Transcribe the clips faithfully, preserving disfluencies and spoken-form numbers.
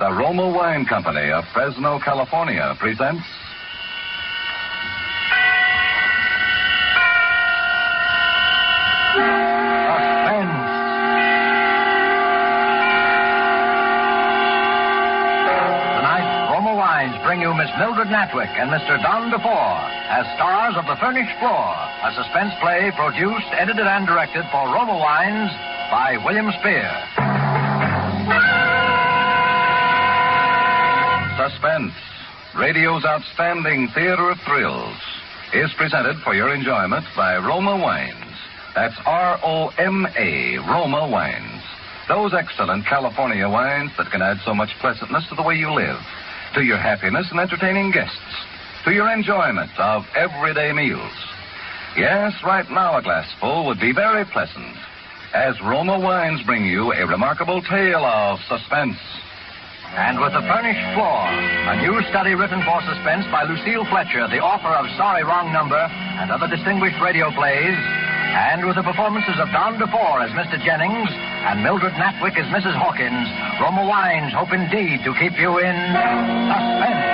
the Roma Wine Company of Fresno, California presents... Suspense. Tonight, Roma Wines bring you Miss Mildred Natwick and Mister Don DeFore as stars of The Furnished Floor, a suspense play produced, edited, and directed for Roma Wines by William Spear. Suspense, radio's outstanding theater of thrills, is presented for your enjoyment by Roma Wines. That's R O M A, Roma Wines. Those excellent California wines that can add so much pleasantness to the way you live, to your happiness in entertaining guests, to your enjoyment of everyday meals. Yes, right now a glassful would be very pleasant, as Roma Wines bring you a remarkable tale of suspense. And with The Furnished Floor, a new study written for suspense by Lucille Fletcher, the author of Sorry Wrong Number and other distinguished radio plays, and with the performances of Don DeFore as Mister Jennings and Mildred Natwick as Missus Hawkins, Roma Wines hope indeed to keep you in suspense.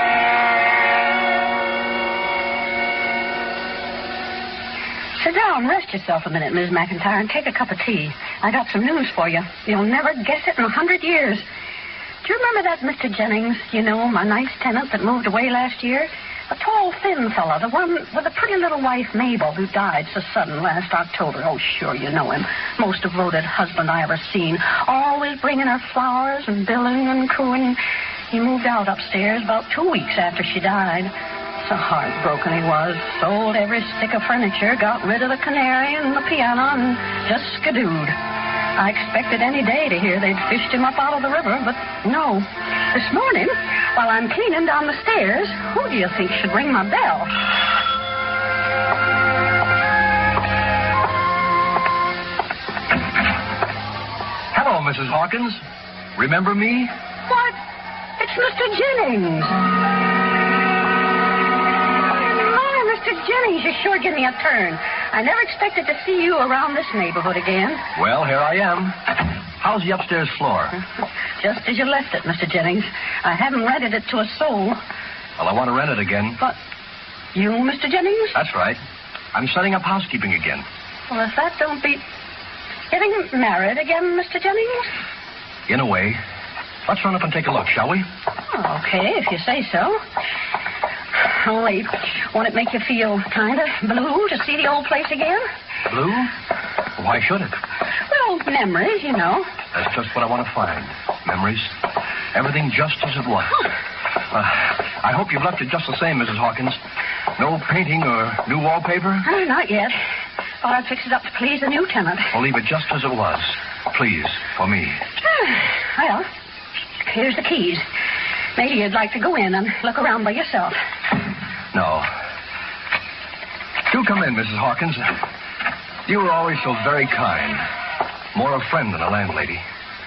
Sit down, rest yourself a minute, Miz McIntyre, and take a cup of tea. I got some news for you. You'll never guess it in a hundred years. Do you remember that Mister Jennings, you know, my nice tenant that moved away last year? A tall, thin fella, the one with a pretty little wife, Mabel, who died so sudden last October. Oh, sure, you know him. Most devoted husband I ever seen. Always bringing her flowers and billing and cooing. He moved out upstairs about two weeks after she died. So heartbroken he was. Sold every stick of furniture, got rid of the canary and the piano, and just skidooed. I expected any day to hear they'd fished him up out of the river, but no. This morning, while I'm cleaning down the stairs, who do you think should ring my bell? Hello, Missus Hawkins. Remember me? What? It's Mister Jennings. Oh, Mister Jennings, you sure give me a turn. I never expected to see you around this neighborhood again. Well, here I am. How's the upstairs floor? Just as you left it, Mister Jennings. I haven't rented it to a soul. Well, I want to rent it again. But you, Mister Jennings? That's right. I'm setting up housekeeping again. Well, if that don't beat getting married again, Mister Jennings? In a way. Let's run up and take a look, shall we? Oh, okay, if you say so. Only, won't it make you feel kind of blue to see the old place again? Blue? Why should it? Well, memories, you know. That's just what I want to find. Memories. Everything just as it was. Uh, I hope you've left it just the same, Missus Hawkins. No painting or new wallpaper? Oh, not yet. Thought I'd fix it up to please the new tenant. Well, leave it just as it was. Please, for me. Well, here's the keys. Maybe you'd like to go in and look around by yourself. No. Do come in, Missus Hawkins. You were always so very kind. More a friend than a landlady.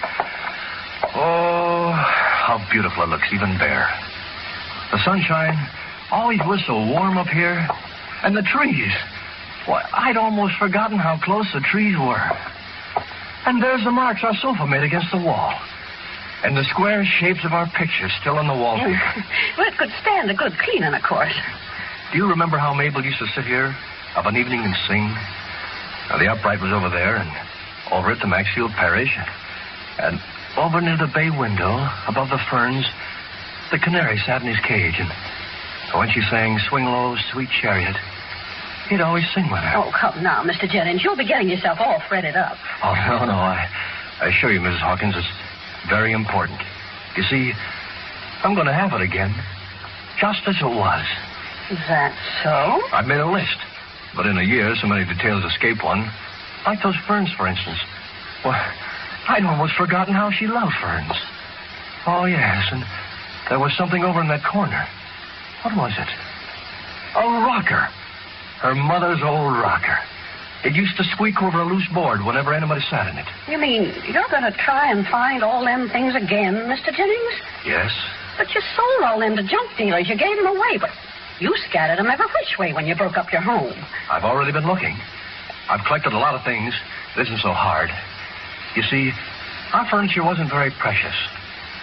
Oh, how beautiful it looks, even bare. The sunshine always was so warm up here. And the trees. Why, I'd almost forgotten how close the trees were. And there's the marks our sofa made against the wall. And the square shapes of our pictures still on the wallpaper. Well, it could stand a good cleaning, of course. Do you remember how Mabel used to sit here of an evening and sing? Now, the upright was over there, and over at the Maxfield Parish. And over near the bay window, above the ferns, the canary sat in his cage. And when she sang Swing Low, Sweet Chariot, he'd always sing with her. Oh, come now, Mister Jennings. You'll be getting yourself all fretted up. Oh, no, no. I, I assure you, Missus Hawkins, it's very important. You see, I'm going to have it again, just as it was. Is that so? I've made a list, but in a year, so many details escape one. Like those ferns, for instance. Well, I'd almost forgotten how she loved ferns. Oh, yes, and there was something over in that corner. What was it? A rocker. Her mother's old rocker. It used to squeak over a loose board whenever anybody sat in it. You mean you're going to try and find all them things again, Mister Jennings? Yes. But you sold all them to junk dealers. You gave them away, but you scattered them every which way when you broke up your home. I've already been looking. I've collected a lot of things. It isn't so hard. You see, our furniture wasn't very precious.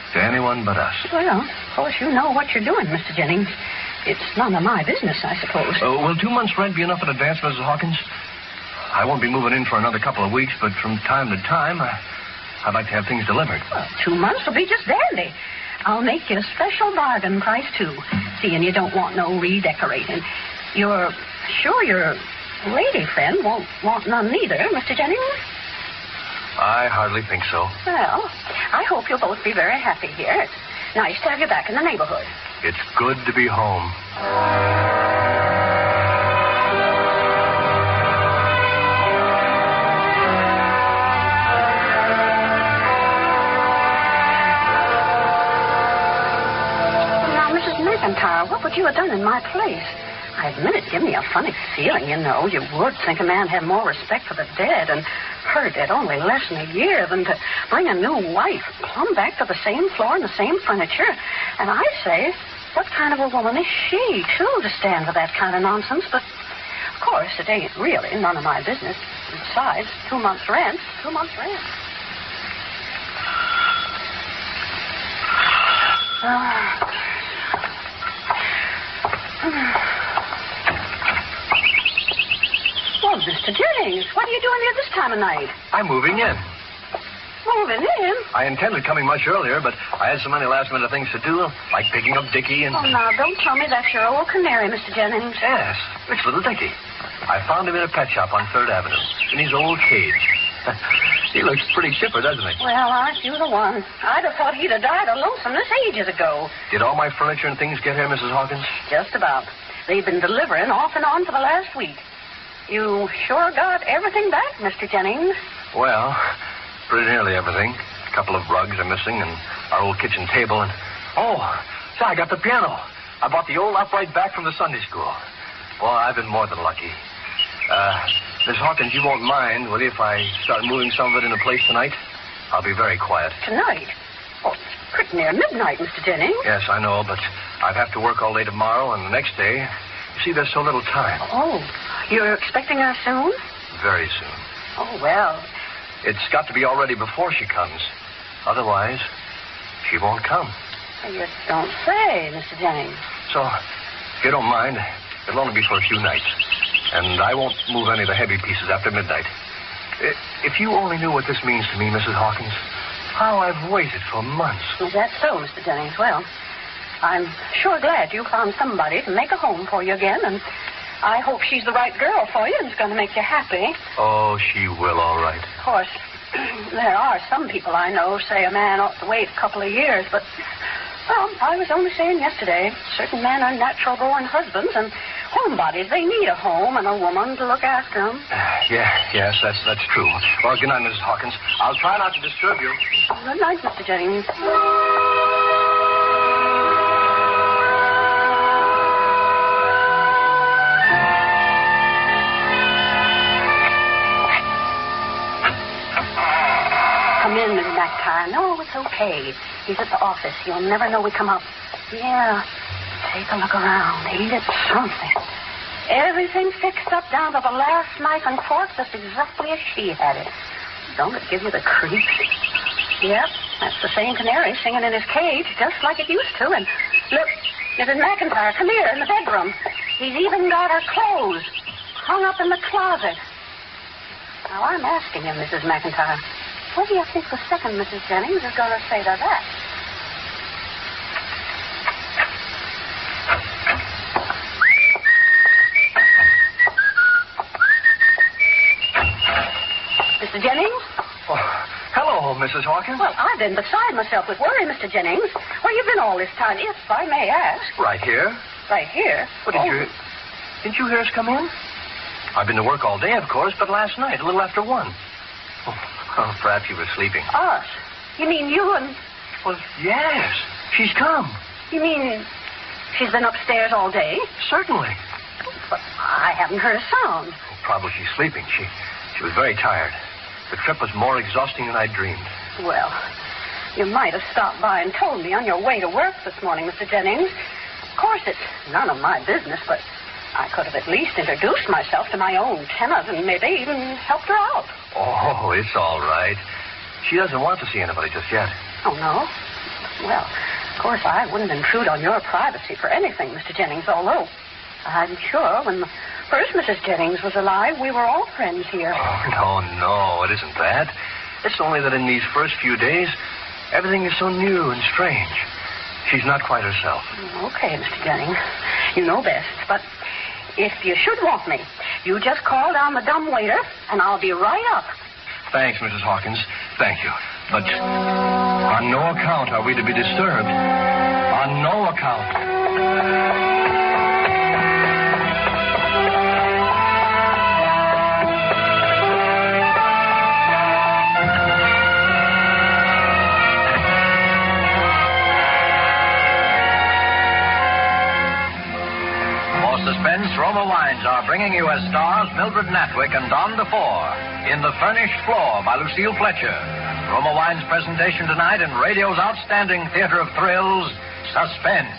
to anyone but us. Well, of course, you know what you're doing, Mister Jennings. It's none of my business, I suppose. Uh, will two months' rent be enough in advance, Missus Hawkins? I won't be moving in for another couple of weeks, but from time to time, I, I'd like to have things delivered. Well, two months will be just dandy. I'll make you a special bargain price, too, seeing you don't want no redecorating. You're sure your lady friend won't want none neither, Mister Jennings? I hardly think so. Well, I hope you'll both be very happy here. It's nice to have you back in the neighborhood. It's good to be home. Now, Missus McIntyre, what would you have done in my place? I admit it gave me a funny feeling, you know. You would think a man had more respect for the dead and her dead only less than a year than to bring a new wife plumb back to the same floor and the same furniture. And I say, what kind of a woman is she, too, to stand for that kind of nonsense? But, of course, it ain't really none of my business. Besides, two months' rent, two months' rent. Ah. Well, Mister Jennings, what are you doing here this time of night? I'm moving in. Moving in? I intended coming much earlier, but I had so many last-minute things to do, like picking up Dickie and... Oh, now, don't tell me that's your old canary, Mister Jennings. Yes, it's little Dickie. I found him in a pet shop on third Avenue, in his old cage. He looks pretty chipper, doesn't he? Well, aren't you the one? I'd have thought he'd have died of lonesomeness ages ago. Did all my furniture and things get here, Missus Hawkins? Just about. They've been delivering off and on for the last week. You sure got everything back, Mister Jennings? Well, pretty nearly everything. A couple of rugs are missing and our old kitchen table and... Oh, so I got the piano. I bought the old upright back from the Sunday school. Well, I've been more than lucky. Uh, Miss Hawkins, you won't mind, will you, if I start moving some of it into place tonight? I'll be very quiet. Tonight? Oh, it's pretty near midnight, Mister Jennings. Yes, I know, but I'd have to work all day tomorrow and the next day. You see, there's so little time. Oh, you're expecting her soon? Very soon. Oh, well. It's got to be all ready before she comes. Otherwise, she won't come. You don't say, Mister Jennings. So, if you don't mind, it'll only be for a few nights. And I won't move any of the heavy pieces after midnight. If you only knew what this means to me, Missus Hawkins, how I've waited for months. Is that so, Mister Jennings? Well, I'm sure glad you found somebody to make a home for you again, and I hope she's the right girl for you and is going to make you happy. Oh, she will, all right. Of course, there are some people I know say a man ought to wait a couple of years, but, well, I was only saying yesterday, certain men are natural-born husbands, and homebodies, they need a home and a woman to look after them. Yeah, yes, that's that's true. Well, good night, Missus Hawkins. I'll try not to disturb you. Good night, Mister Jennings. Come in, Missus McIntyre. No, it's okay. He's at the office. You'll never know we come up. Yeah. Take a look around. Ain't it something? Everything fixed up down to the last knife and fork just exactly as she had it. Don't it give you the creeps? Yep, that's the same canary singing in his cage, just like it used to. And look, Missus McIntyre, come here in the bedroom. He's even got her clothes hung up in the closet. Now, I'm asking you, Missus McIntyre, what do you think the second Missus Jennings is going to say to that? Mister Jennings? Oh, hello, Missus Hawkins. Well, I've been beside myself with worry, Mister Jennings. Where you been all this time, if I may ask? Right here. Right here? What, did oh. you... Didn't you hear us come in? I've been to work all day, of course, but last night, a little after one. Oh, oh perhaps you were sleeping. Us? You mean you and... Well, yes. She's come. You mean she's been upstairs all day? Certainly. But I haven't heard a sound. Oh, probably she's sleeping. She, she was very tired. The trip was more exhausting than I dreamed. Well, you might have stopped by and told me on your way to work this morning, Mister Jennings. Of course, it's none of my business, but I could have at least introduced myself to my own tenant and maybe even helped her out. Oh, it's all right. She doesn't want to see anybody just yet. Oh, no? Well, of course, I wouldn't intrude on your privacy for anything, Mister Jennings, although I'm sure when the first Missus Jennings was alive, we were all friends here. Oh, no, no, it isn't that. It's only that in these first few days, everything is so new and strange. She's not quite herself. Okay, Mister Jennings. You know best. But if you should want me, you just call down the dumb waiter, and I'll be right up. Thanks, Missus Hawkins. Thank you. But on no account are we to be disturbed. On no account. Suspense, Roma Wines are bringing you as stars Mildred Natwick and Don DeFore in The Furnished Floor by Lucille Fletcher. Roma Wines' presentation tonight in radio's outstanding theater of thrills, Suspense.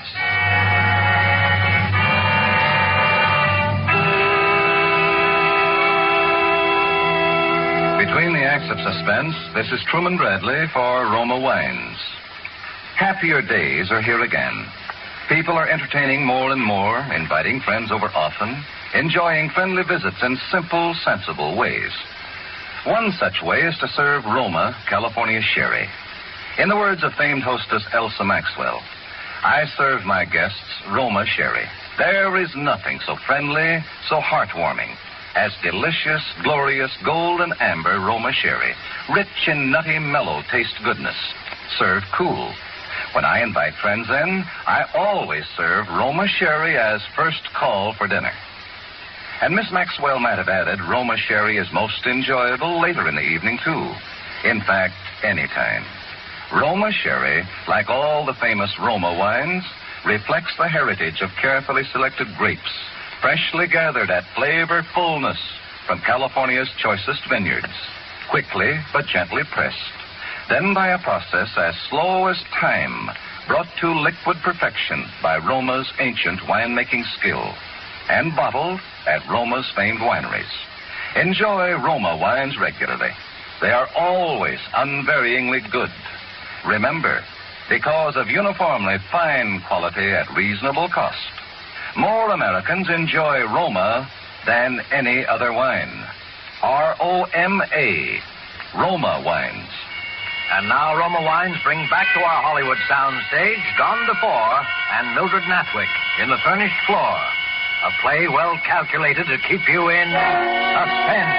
Between the acts of Suspense, this is Truman Bradley for Roma Wines. Happier days are here again. People are entertaining more and more, inviting friends over often, enjoying friendly visits in simple, sensible ways. One such way is to serve Roma, California sherry. In the words of famed hostess Elsa Maxwell, I serve my guests Roma sherry. There is nothing so friendly, so heartwarming as delicious, glorious, gold and amber Roma sherry, rich in nutty, mellow taste goodness, served cool. When I invite friends in, I always serve Roma sherry as first call for dinner. And Miss Maxwell might have added, Roma sherry is most enjoyable later in the evening, too. In fact, any time. Roma sherry, like all the famous Roma wines, reflects the heritage of carefully selected grapes, freshly gathered at flavor fullness from California's choicest vineyards, quickly but gently pressed. Then by a process as slow as time, brought to liquid perfection by Roma's ancient winemaking skill, and bottled at Roma's famed wineries. Enjoy Roma wines regularly. They are always unvaryingly good. Remember, because of uniformly fine quality at reasonable cost, more Americans enjoy Roma than any other wine. R O M A, Roma wines. And now Roma Wines bring back to our Hollywood soundstage Don DeFore and Mildred Natwick in The Furnished Floor, a play well calculated to keep you in suspense.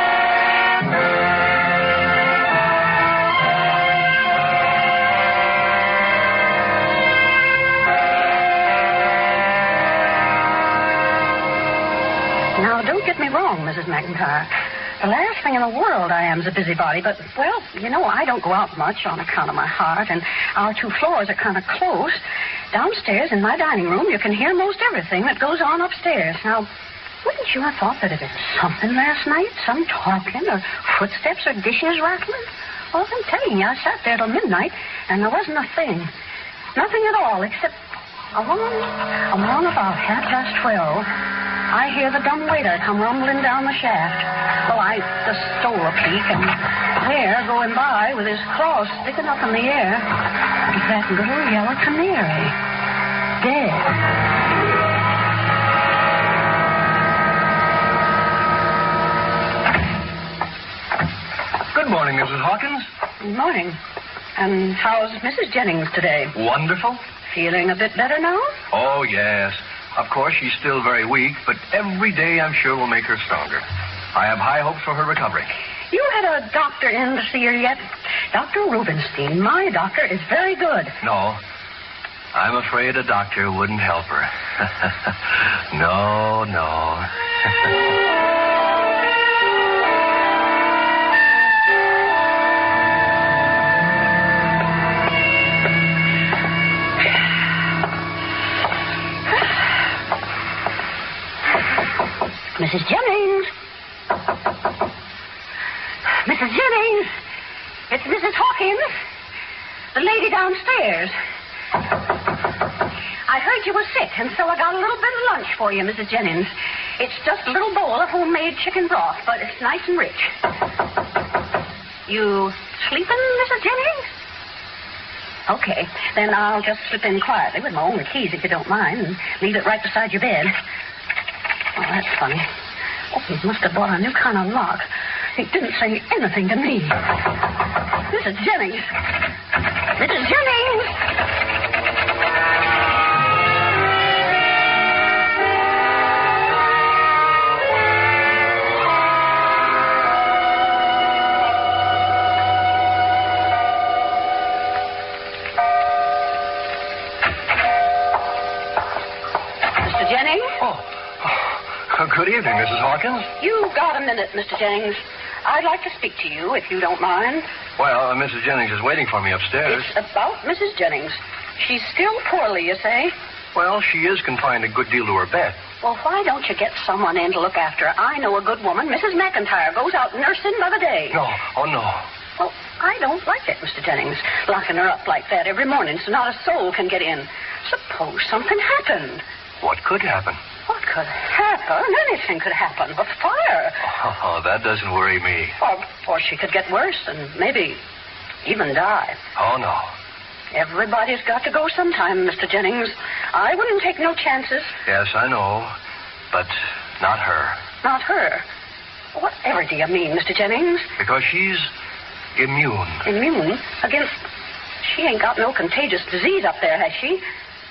Now, don't get me wrong, Missus McIntyre. The last thing in the world I am is a busybody, but, well, you know, I don't go out much on account of my heart, and our two floors are kind of close. Downstairs in my dining room, you can hear most everything that goes on upstairs. Now, wouldn't you have thought that it was something last night? Some talking, or footsteps, or dishes rattling? Well, I'm telling you, I sat there till midnight, and there wasn't a thing. Nothing at all, except along, along about half past twelve, I hear the dumb waiter come rumbling down the shaft. Well, I just stole a peek, and there, going by with his claws sticking up in the air, is that little yellow canary. Dead. Good morning, Missus Hawkins. Good morning. And how's Missus Jennings today? Wonderful. Feeling a bit better now? Oh, yes. Of course, she's still very weak, but every day I'm sure will make her stronger. I have high hopes for her recovery. You had a doctor in to see her yet? Doctor Rubenstein. My doctor is very good. No. I'm afraid a doctor wouldn't help her. no, no. Missus Jennings. Missus Jennings. It's Missus Hawkins. The lady downstairs. I heard you were sick, and so I got a little bit of lunch for you, Missus Jennings. It's just a little bowl of homemade chicken broth, but it's nice and rich. You sleeping, Missus Jennings? Okay. Then I'll just slip in quietly with my own keys, if you don't mind, and leave it right beside your bed. Oh, that's funny. Oh, he must have bought a new kind of lock. He didn't say anything to me. Missus Jennings. Missus Jennings! Good evening, Missus Hawkins. You got a minute, Mister Jennings. I'd like to speak to you, if you don't mind. Well, uh, Missus Jennings is waiting for me upstairs. It's about Missus Jennings. She's still poorly, you say? Well, she is confined a good deal to her bed. Well, why don't you get someone in to look after her? I know a good woman, Missus McIntyre, goes out nursing by the day. No, oh, no. Well, I don't like it, Mister Jennings, locking her up like that every morning so not a soul can get in. Suppose something happened. What could happen? What could happen? Anything could happen. A fire. Oh, that doesn't worry me. Or, or she could get worse and maybe even die. Oh, no. Everybody's got to go sometime, Mister Jennings. I wouldn't take no chances. Yes, I know. But not her. Not her? Whatever do you mean, Mister Jennings? Because she's immune. Immune? Against... She ain't got no contagious disease up there, has she?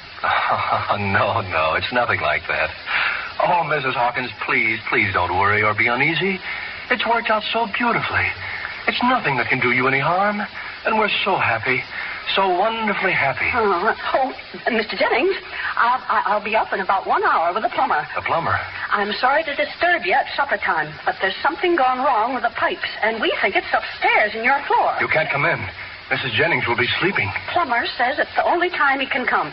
Oh, no, no. It's nothing like that. Oh, Missus Hawkins, please, please don't worry or be uneasy. It's worked out so beautifully. It's nothing that can do you any harm. And we're so happy. So wonderfully happy. Oh, oh Mister Jennings, I'll, I'll be up in about one hour with a plumber. A plumber? I'm sorry to disturb you at supper time, but there's something gone wrong with the pipes, and we think it's upstairs in your floor. You can't come in. Missus Jennings will be sleeping. Plumber says it's the only time he can come.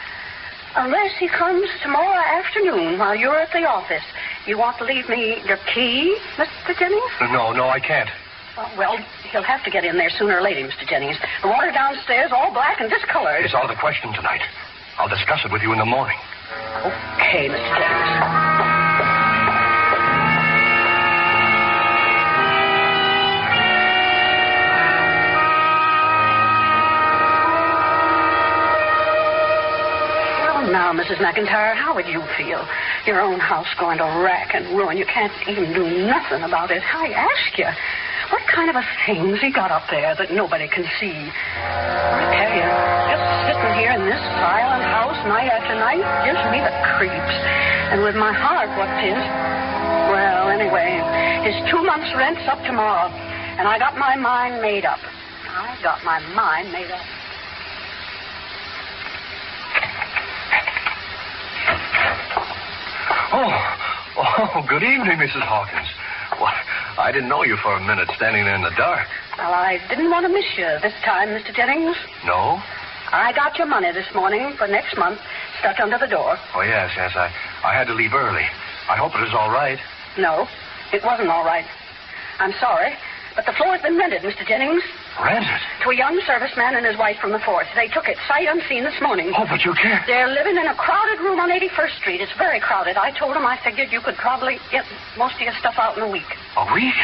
Unless he comes tomorrow afternoon while you're at the office. You want to leave me your key, Mister Jennings? No, no, I can't. Uh, well, he'll have to get in there sooner or later, Mister Jennings. The water downstairs all black and discolored. It's out of the question tonight. I'll discuss it with you in the morning. Okay, Mister Jennings. Now, Missus McIntyre, how would you feel? Your own house going to rack and ruin. You can't even do nothing about it. I ask you, what kind of a thing's he got up there that nobody can see? I tell you, just sitting here in this silent house night after night gives me the creeps. And with my heart what's his? Well, anyway, his two months' rent's up tomorrow, and I got my mind made up. I got my mind made up. Oh, oh, good evening, Missus Hawkins. Well, I didn't know you for a minute standing there in the dark. Well, I didn't want to miss you this time, Mister Jennings. No? I got your money this morning for next month stuck under the door. Oh, yes, yes. I, I had to leave early. I hope it is all right. No, it wasn't all right. I'm sorry, but the floor's been rented, Mister Jennings. Rented? To a young serviceman and his wife from the force. They took it sight unseen this morning. Oh, but you can't. They're living in a crowded room on eighty-first Street. It's very crowded. I told them I figured you could probably get most of your stuff out in a week. A week?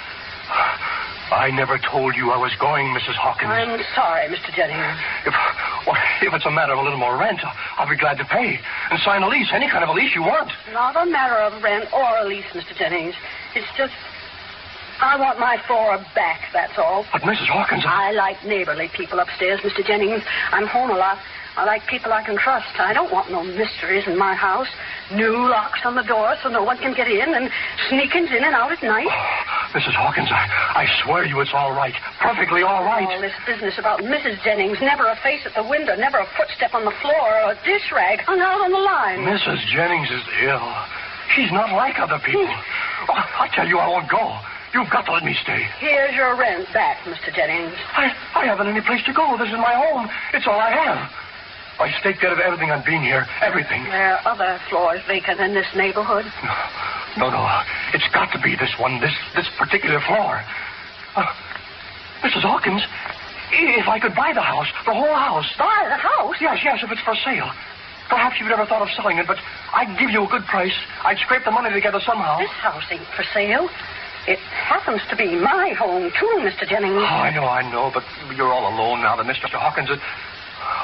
I never told you I was going, Missus Hawkins. I'm sorry, Mister Jennings. If, well, if it's a matter of a little more rent, I'll be glad to pay and sign a lease, any kind of a lease you want. Not a matter of rent or a lease, Mister Jennings. It's just... I want my floor back, that's all. But, Missus Hawkins... I... I like neighborly people upstairs, Mister Jennings. I'm home a lot. I like people I can trust. I don't want no mysteries in my house. New locks on the door so no one can get in, and sneakings in and out at night. Oh, Missus Hawkins, I, I swear you it's all right. Perfectly all right. All this business about Missus Jennings. Never a face at the window, never a footstep on the floor, or a dish rag hung out on the line. Missus Jennings is ill. She's not like other people. Oh, I tell you I won't go. You've got to let me stay. Here's your rent back, Mister Jennings. I, I haven't any place to go. This is my home. It's all I have. I staked out of everything on being here. Everything. There are other floors vacant in this neighborhood. No, no, no. It's got to be this one, this this particular floor. Uh, Missus Hawkins, if I could buy the house, the whole house. Buy the house? Yes, yes, if it's for sale. Perhaps you've never thought of selling it, but I'd give you a good price. I'd scrape the money together somehow. This house ain't for sale. It happens to be my home, too, Mister Jennings. Oh, I know, I know, but you're all alone now that Mister Hawkins... Is...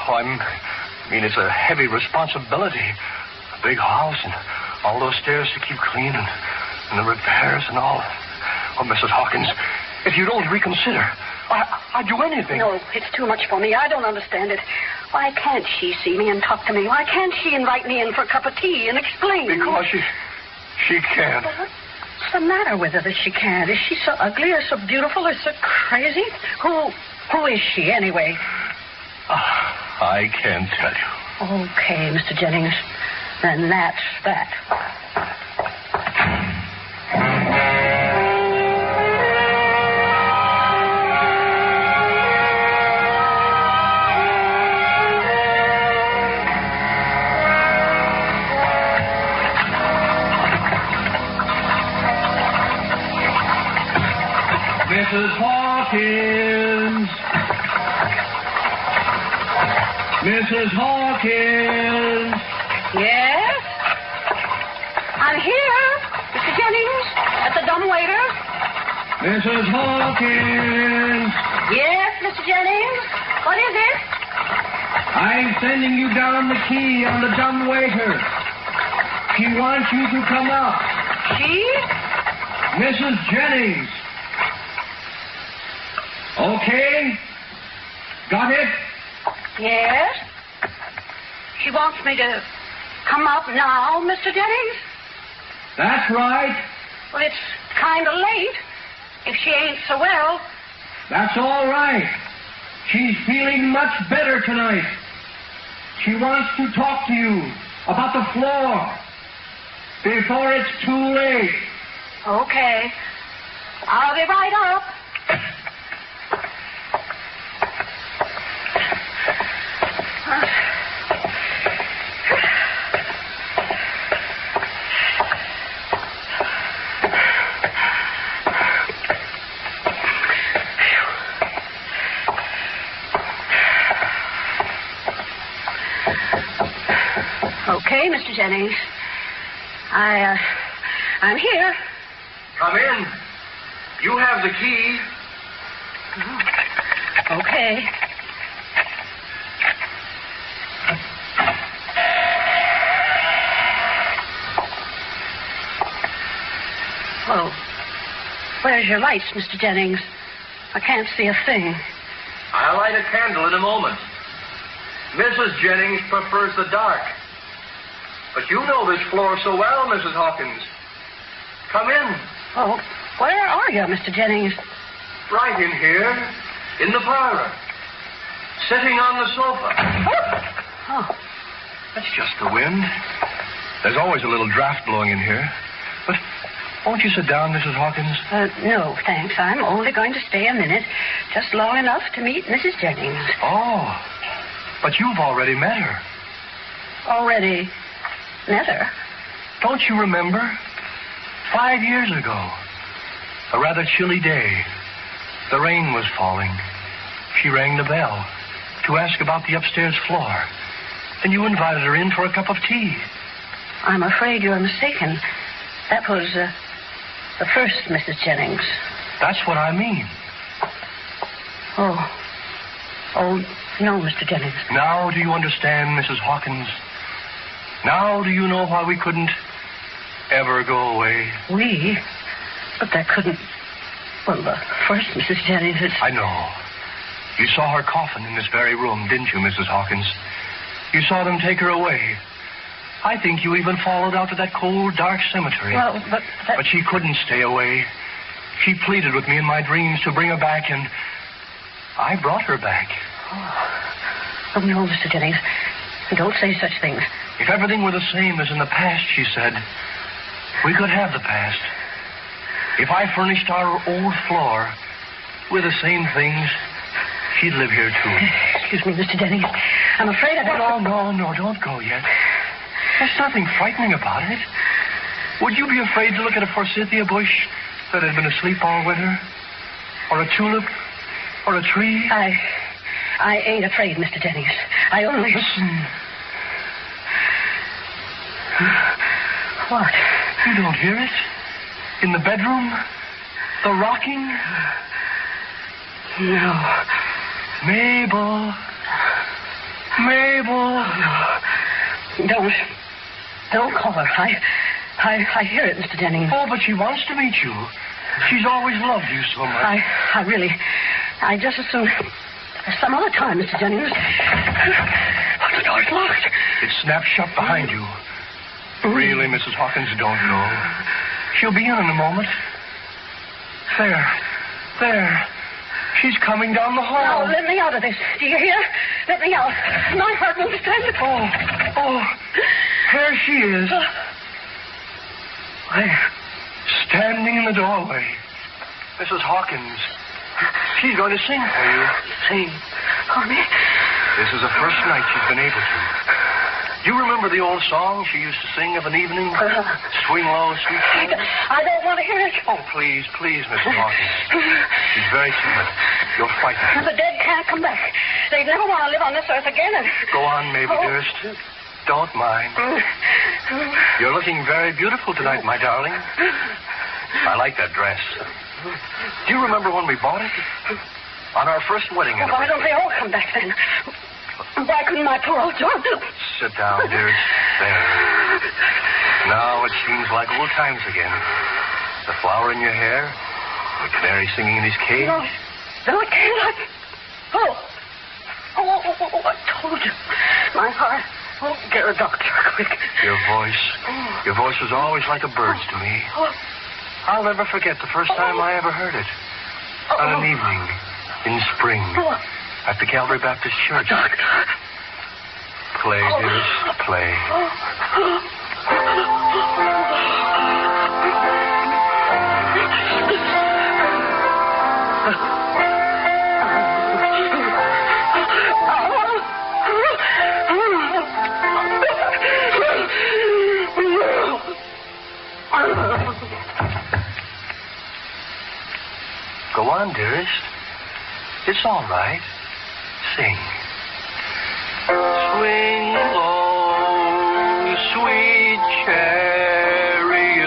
Oh, I'm, I mean, it's a heavy responsibility. A big house and all those stairs to keep clean and, and the repairs and all. Oh, Missus Hawkins, if you'd only reconsider, I, I'd do anything. No, it's too much for me. I don't understand it. Why can't she see me and talk to me? Why can't she invite me in for a cup of tea and explain? Because she, she can't. Well, what's the matter with her that she can't? Is she so ugly or so beautiful or so crazy? Who, who is she anyway? Uh, I can't tell you. Okay, Mister Jennings. Then that's that. Missus Hawkins. Missus Hawkins. Yes? I'm here, Mister Jennings, at the dumbwaiter. Missus Hawkins. Yes, Mister Jennings. What is it? I'm sending you down the key on the dumbwaiter. She wants you to come up. She? Missus Jennings. Okay? Got it? Yes? She wants me to come up now, Mister Jennings? That's right. Well, it's kind of late. If she ain't so well. That's all right. She's feeling much better tonight. She wants to talk to you about the floor before it's too late. Okay. I'll be right up. Okay, Mister Jennings. I, uh, I'm here. Come in. You have the key. Oh. Okay. Well, where's your lights, Mister Jennings? I can't see a thing. I'll light a candle in a moment. Missus Jennings prefers the dark. But you know this floor so well, Missus Hawkins. Come in. Oh, where are you, Mister Jennings? Right in here, in the parlor. Sitting on the sofa. Oh. Oh. That's just the wind. There's always a little draft blowing in here. But won't you sit down, Missus Hawkins? Uh, no, thanks. I'm only going to stay a minute, just long enough to meet Missus Jennings. Oh, but you've already met her. Already met her? Don't you remember? Five years ago. A rather chilly day. The rain was falling. She rang the bell to ask about the upstairs floor. And you invited her in for a cup of tea. I'm afraid you're mistaken. That was uh, the first Missus Jennings. That's what I mean. Oh. Oh, no, Mister Jennings. Now do you understand, Missus Hawkins? Now do you know why we couldn't ever go away? We? But that couldn't... Well, the first Missus Jennings is... I know. You saw her coffin in this very room, didn't you, Missus Hawkins? You saw them take her away. I think you even followed out to that cold, dark cemetery. Well, but that... But she couldn't stay away. She pleaded with me in my dreams to bring her back, and I brought her back. Oh, oh no, Mister Jennings. Don't say such things. If everything were the same as in the past, she said, we could have the past. If I furnished our old floor with the same things, she'd live here, too. Excuse me, Mister Jennings. I'm afraid I don't... Oh, no, no, don't go yet. There's nothing frightening about it. Would you be afraid to look at a forsythia bush that had been asleep all winter? Or a tulip? Or a tree? I... I ain't afraid, Mister Jennings. I only... Listen. What? You don't hear it? In the bedroom? The rocking? No. Mabel. Mabel. Don't. Don't call her. I, I, I hear it, Mister Jennings. Oh, but she wants to meet you. She's always loved you so much. I, I really, I just as soon, some other time, Mister Jennings. Oh, the door's locked. It snapped shut behind you. Really, Missus Hawkins, don't go. She'll be in in a moment. There. There. She's coming down the hall. Now, let me out of this. Do you hear? Let me out. My heart won't stand it. Oh, oh. There she is. There. Standing in the doorway. Missus Hawkins. She's going to sing for you. Sing for me? This is the first night she's been able to. Do you remember the old song she used to sing of an evening? Uh, Swing low, sweet thing? I don't want to hear it. Oh, please, please, Missus Hawkins. She's very timid. You'll frighten her. The dead can't come back. They'd never want to live on this earth again. And... Go on, Mabel, oh. dearest. Don't mind. You're looking very beautiful tonight, my darling. I like that dress. Do you remember when we bought it? On our first wedding anniversary. Why don't they all come back then? Why couldn't my poor old John? Sit down, dearest. There. Now it seems like old times again. The flower in your hair, the canary singing in his cage. No, no, it can't. Oh. Oh, oh, oh, oh, I told you. My heart. Oh, get a doctor, quick. Your voice. Oh. Your voice was always like a bird's to me. Oh. I'll never forget the first time I ever heard it. Oh. On an evening in spring Oh. at the Calvary Baptist Church. Doctor. Play, Oh. dearest, play. Go on, dearest. It's all right. Sing. Swing low, sweet chariot,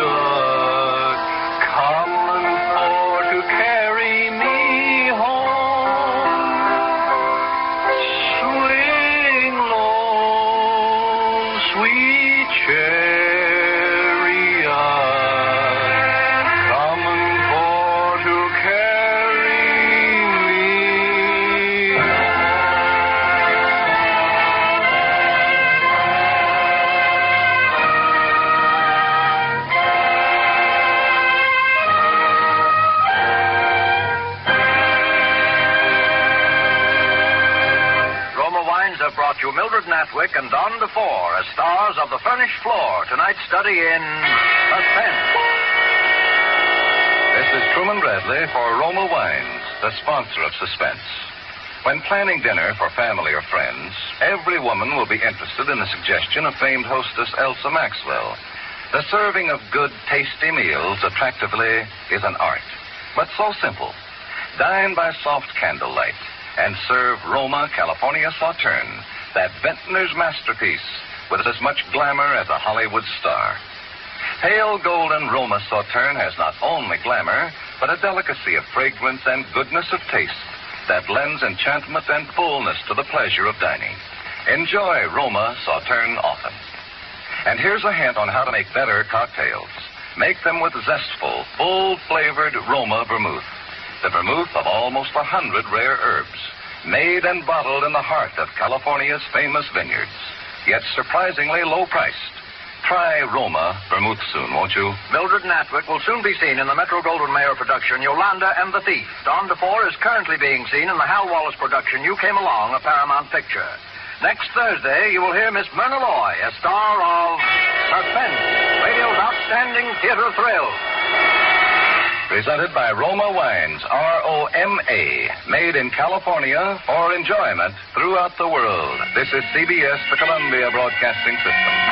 coming for to carry me home. Swing low, sweet chariot, coming for to carry me home. Have brought you Mildred Natwick and Don DeFore as stars of The Furnished Floor, tonight's study in Suspense. This is Truman Bradley for Roma Wines, the sponsor of Suspense. When planning dinner for family or friends, every woman will be interested in the suggestion of famed hostess Elsa Maxwell. The serving of good, tasty meals attractively is an art, but so simple. Dine by soft candlelight and serve Roma California Sauterne, that vintner's masterpiece, with as much glamour as a Hollywood star. Pale golden Roma Sauterne has not only glamour, but a delicacy of fragrance and goodness of taste that lends enchantment and fullness to the pleasure of dining. Enjoy Roma Sauterne often. And here's a hint on how to make better cocktails. Make them with zestful, full-flavored Roma vermouth. The vermouth of almost a hundred rare herbs, made and bottled in the heart of California's famous vineyards, yet surprisingly low-priced. Try Roma vermouth soon, won't you? Mildred Natwick will soon be seen in the Metro-Goldwyn-Mayer production Yolanda and the Thief. Don DeFore is currently being seen in the Hal Wallace production You Came Along, a Paramount picture. Next Thursday, you will hear Miss Myrna Loy, a star of Suspense, radio's outstanding theater thrill. Presented by Roma Wines, R O M A, made in California for enjoyment throughout the world. This is C B S, the Columbia Broadcasting System.